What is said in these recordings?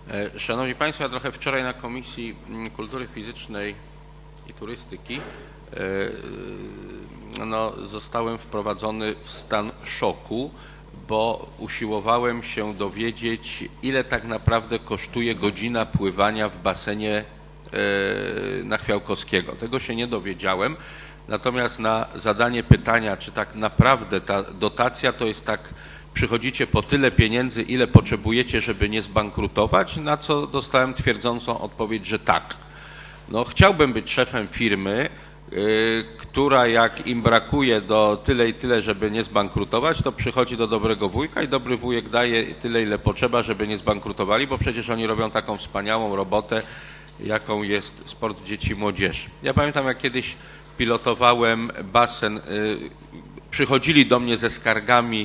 Szanowni Państwo, ja trochę wczoraj na Komisji Kultury Fizycznej i Turystyki zostałem wprowadzony w stan szoku, bo usiłowałem się dowiedzieć, ile tak naprawdę kosztuje godzina pływania w basenie na Chwiałkowskiego. Tego się nie dowiedziałem, natomiast na zadanie pytania, czy tak naprawdę ta dotacja to jest tak, przychodzicie po tyle pieniędzy, ile potrzebujecie, żeby nie zbankrutować, na co dostałem twierdzącą odpowiedź, że tak. No, chciałbym być szefem firmy, która jak im brakuje do tyle i tyle, żeby nie zbankrutować, to przychodzi do dobrego wujka i dobry wujek daje tyle, ile potrzeba, żeby nie zbankrutowali, bo przecież oni robią taką wspaniałą robotę, jaką jest sport dzieci i młodzieży. Ja pamiętam, jak kiedyś pilotowałem basen, przychodzili do mnie ze skargami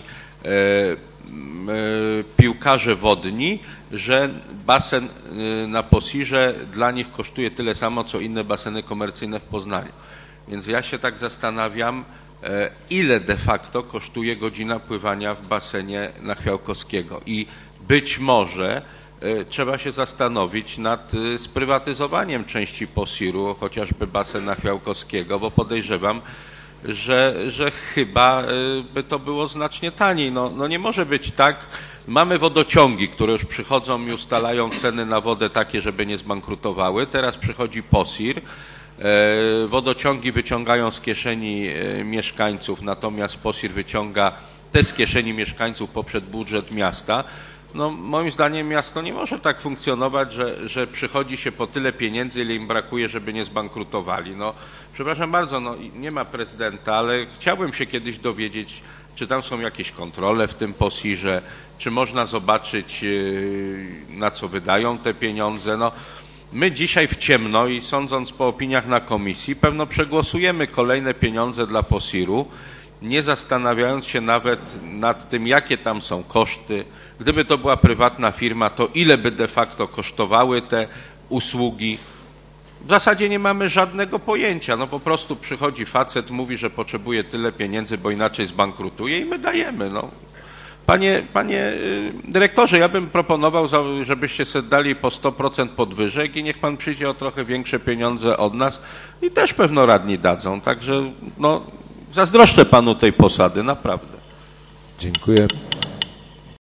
piłkarze wodni, że basen na Posirze dla nich kosztuje tyle samo, co inne baseny komercyjne w Poznaniu. Więc ja się tak zastanawiam, ile de facto kosztuje godzina pływania w basenie na Chwiałkowskiego. I być może trzeba się zastanowić nad sprywatyzowaniem części Posiru, chociażby basen na Chwiałkowskiego, bo podejrzewam, że chyba by to było znacznie taniej. No nie może być tak. Mamy wodociągi, które już przychodzą i ustalają ceny na wodę takie, żeby nie zbankrutowały. Teraz przychodzi Posir. Wodociągi wyciągają z kieszeni mieszkańców, natomiast Posir wyciąga te z kieszeni mieszkańców poprzez budżet miasta. No, moim zdaniem miasto nie może tak funkcjonować, że przychodzi się po tyle pieniędzy, ile im brakuje, żeby nie zbankrutowali. No, przepraszam bardzo, no, nie ma prezydenta, ale chciałbym się kiedyś dowiedzieć, czy tam są jakieś kontrole w tym Posirze, czy można zobaczyć, na co wydają te pieniądze. No, my dzisiaj w ciemno i sądząc po opiniach na komisji, pewno przegłosujemy kolejne pieniądze dla Posiru, nie zastanawiając się nawet nad tym, jakie tam są koszty. Gdyby to była prywatna firma, to ile by de facto kosztowały te usługi. W zasadzie nie mamy żadnego pojęcia. No po prostu przychodzi facet, mówi, że potrzebuje tyle pieniędzy, bo inaczej zbankrutuje i my dajemy. No. Panie dyrektorze, ja bym proponował, żebyście sobie dali po 100% podwyżek i niech pan przyjdzie o trochę większe pieniądze od nas i też pewno radni dadzą. Także no, zazdroszczę panu tej posady, naprawdę. Dziękuję.